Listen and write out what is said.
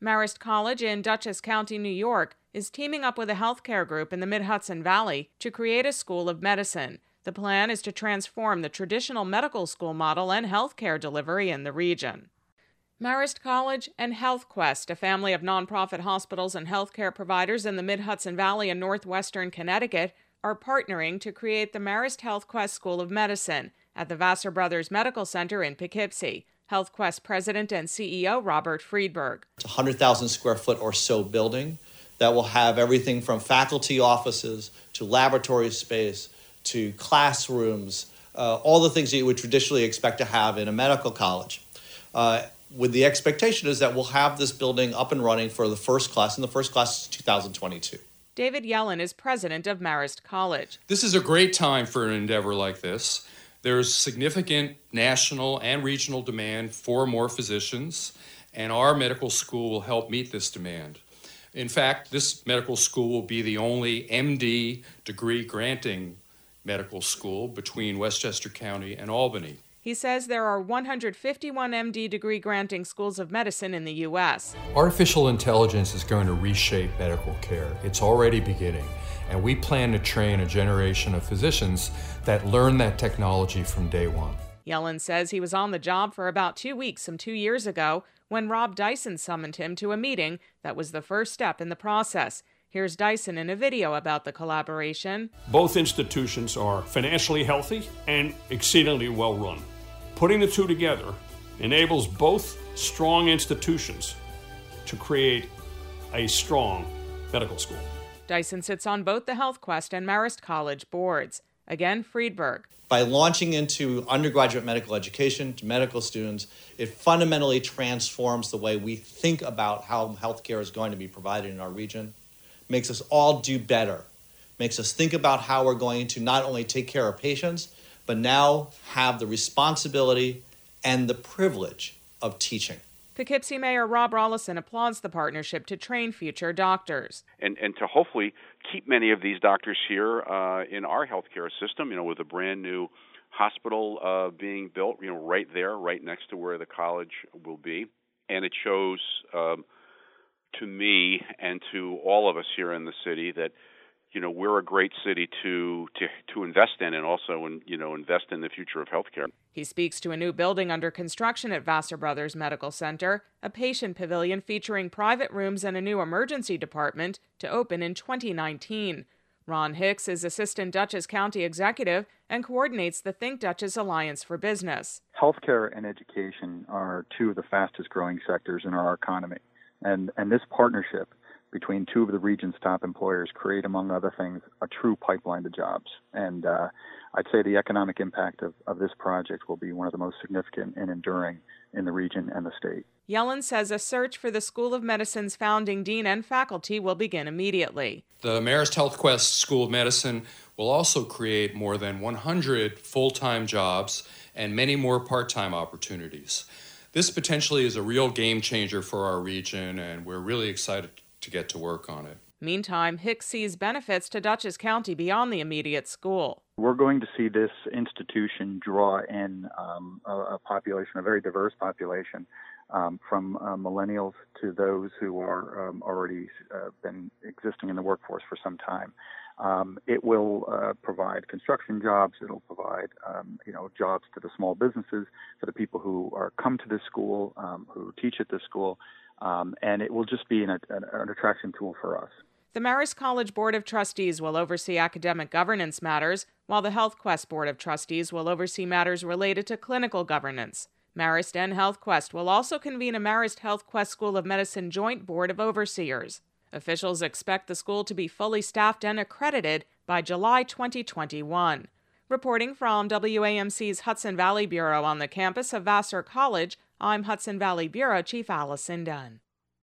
Marist College in Dutchess County, New York, is teaming up with a healthcare group in the Mid-Hudson Valley to create a school of medicine. The plan is to transform the traditional medical school model and healthcare delivery in the region. Marist College and HealthQuest, a family of nonprofit hospitals and healthcare providers in the Mid-Hudson Valley and northwestern Connecticut, are partnering to create the Marist HealthQuest School of Medicine at the Vassar Brothers Medical Center in Poughkeepsie. HealthQuest President and CEO Robert Friedberg. It's a 100,000 square foot or so building that will have everything from faculty offices to laboratory space to classrooms, all the things that you would traditionally expect to have in a medical college. With the expectation is that we'll have this building up and running for the first class, and the first class is 2022. David Yellen is president of Marist College. This is a great time for an endeavor like this. There's significant national and regional demand for more physicians, and our medical school will help meet this demand. In fact, this medical school will be the only MD degree granting medical school between Westchester County and Albany. He says there are 151 MD degree granting schools of medicine in the U.S. Artificial intelligence is going to reshape medical care. It's already beginning, and we plan to train a generation of physicians that learn that technology from day one. Yellen says he was on the job for about 2 weeks some 2 years ago when Rob Dyson summoned him to a meeting that was the first step in the process. Here's Dyson in a video about the collaboration. Both institutions are financially healthy and exceedingly well run. Putting the two together enables both strong institutions to create a strong medical school. Dyson sits on both the HealthQuest and Marist College boards. Again, Friedberg. By launching into undergraduate medical education to medical students, it fundamentally transforms the way we think about how healthcare is going to be provided in our region, makes us all do better, makes us think about how we're going to not only take care of patients, but now have the responsibility and the privilege of teaching. Poughkeepsie Mayor Rob Rollison applauds the partnership to train future doctors. And to hopefully keep many of these doctors here in our healthcare system, with a brand new hospital being built, right there, right next to where the college will be. And it shows to me and to all of us here in the city that, we're a great city to invest in, and also, invest in the future of healthcare. He speaks to a new building under construction at Vassar Brothers Medical Center, a patient pavilion featuring private rooms and a new emergency department to open in 2019. Ron Hicks is Assistant Dutchess County Executive and coordinates the Think Dutchess Alliance for Business. Healthcare and education are two of the fastest growing sectors in our economy. And this partnership between two of the region's top employers create, among other things, a true pipeline to jobs. And I'd say the economic impact of this project will be one of the most significant and enduring in the region and the state. Yellen says a search for the School of Medicine's founding dean and faculty will begin immediately. The Marist HealthQuest School of Medicine will also create more than 100 full-time jobs and many more part-time opportunities. This potentially is a real game changer for our region, and we're really excited to get to work on it. Meantime, Hicks sees benefits to Dutchess County beyond the immediate school. We're going to see this institution draw in a population, a very diverse population, from millennials to those who are already been existing in the workforce for some time. It will provide construction jobs. It'll provide, jobs to the small businesses, for the people who come to this school, who teach at this school, and it will just be an attraction tool for us. The Marist College Board of Trustees will oversee academic governance matters, while the HealthQuest Board of Trustees will oversee matters related to clinical governance. Marist and HealthQuest will also convene a Marist HealthQuest School of Medicine Joint Board of Overseers. Officials expect the school to be fully staffed and accredited by July 2021. Reporting from WAMC's Hudson Valley Bureau on the campus of Vassar College, I'm Hudson Valley Bureau Chief Allison Dunn.